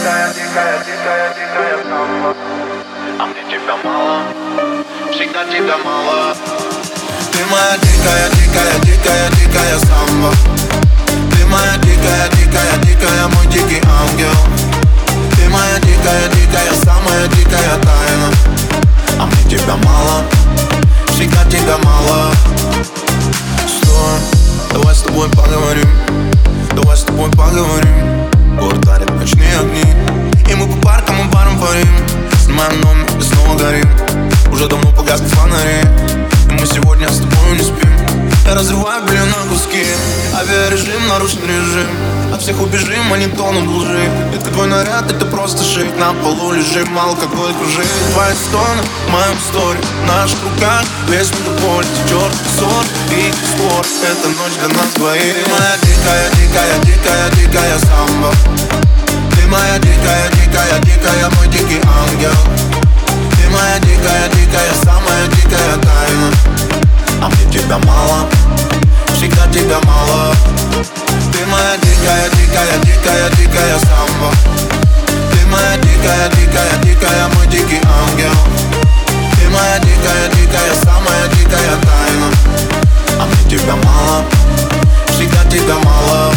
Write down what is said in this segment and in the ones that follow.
дикая, дикая, дикая, дикая самба. А мне тебя мало, всегда тебя мало. Ты моя дикая, дикая, дикая, дикая самба. Ты моя дикая, дикая, дикая, мой дикий ангел. Ты моя дикая, дикая, самая дикая тайна. А мне тебя мало, всегда тебя мало. Стой, давай с тобой поговорим. Давай с тобой поговорим. Город дарит ночные огни, и мы по паркам и барам парим. Снимаем номер и снова горим. Уже давно погасли фонари, и мы сегодня с тобой не спим. Я разрываю белье на куски, авиарежим, нарушен режим. От всех убежим, они тонут в лжи. Детка, твой наряд, это просто шик. На полу лежим, алкоголь кружит. Твои стоны в моем сторе, в наших руках весь мегаполь. Течет ссор и спор, это ночь для нас двоих. Ты моя дикая, дикая, дикая, дикая самба. Ты моя дикая, дикая, дикая, мой дикий ангел. Ты моя дикая, дикая, самая дикая тайна. А мне тебя мало, всегда тебя мало. Ты моя дикая, дикая, дикая, дикая самба. Ты моя дикая, дикая, дикая, мой дикий ангел. Ты моя дикая, дикая, самая дикая тайна. А мне тебя мало, всегда тебя мало.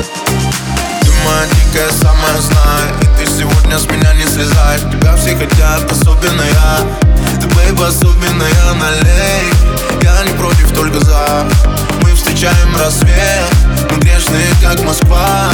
Ты моя дикая, самая знай, и ты сегодня с меня не слезай. Тебя все хотят, особенно я. Ты, бейб, особенная, налей. Я не против, только за. Мы встречаем рассвет, мы грешные, как Москва.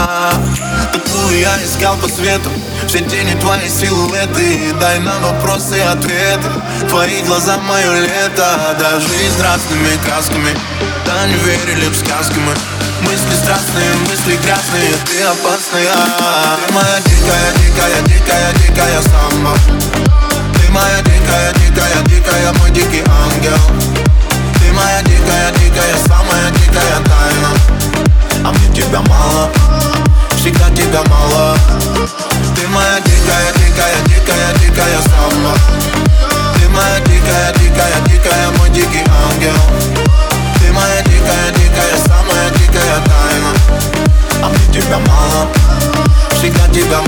Такую я искал по свету, все тени, твои силуэты. Дай нам вопросы и ответы. Твои глаза, мое лето. Да, жизнь разными красками, да, не верили в сказки мы. Мысли страстные, мысли грязные, ты опасная. Ты моя дикая, дикая, дикая, дикая самба. Ты моя дикая, дикая, дикая, мой дикий ангел. Ты моя дикая, дикая, самая дикая тайна. А мне тебя мало, всегда тебя мало. Ты моя дикая, дикая, дикая, дикая самба. Ты моя дикая, дикая, дикая, мой дикий ангел. Ты моя дикая, дикая, самая дикая тайна. А мне тебя мало, всегда тебя